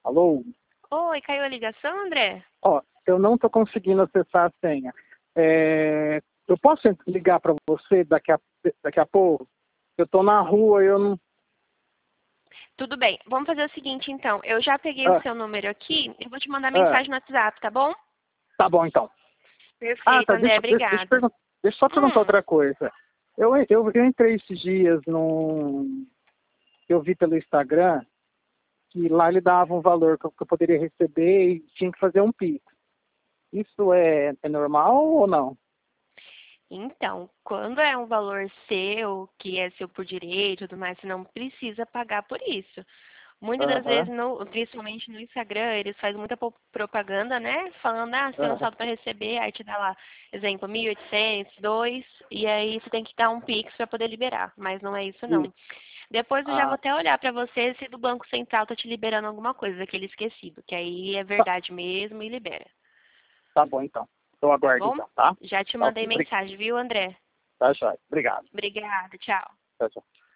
Alô? Oi, caiu a ligação, André? Ó, eu não estou conseguindo acessar a senha. Eu posso ligar para você daqui a pouco? Eu estou na rua e eu não... Tudo bem, vamos fazer o seguinte então. Eu já peguei o Ah, seu número aqui e vou te mandar ah, mensagem no WhatsApp, tá bom? tá bom, então. Ah, Perfeito, tá, André, obrigada. deixa eu só perguntar Hum, outra coisa. Eu entrei esses dias eu vi pelo Instagram que lá ele dava um valor que eu poderia receber e tinha que fazer um Pix. Isso é normal ou não? então, quando é um valor seu, que é seu por direito e tudo mais, você não precisa pagar por isso. Muitas das vezes, Aham. principalmente no Instagram, eles fazem muita propaganda, né? Falando, você tem um Aham. saldo para receber, aí te dá lá, exemplo, 1.800, 2, e aí você tem que dar um Pix para poder liberar. Mas não é isso, E- não. Depois eu já vou Ah, até olhar para você se do Banco Central tá te liberando alguma coisa, daquele esquecido, que aí é tá, verdade mesmo e libera. tá bom, então. Eu Tá aguardo, bom? então, tá? Já te Tá mandei ok. mensagem, viu, André? Tá, joia. Obrigado. Obrigada, tchau. Tchau, tchau.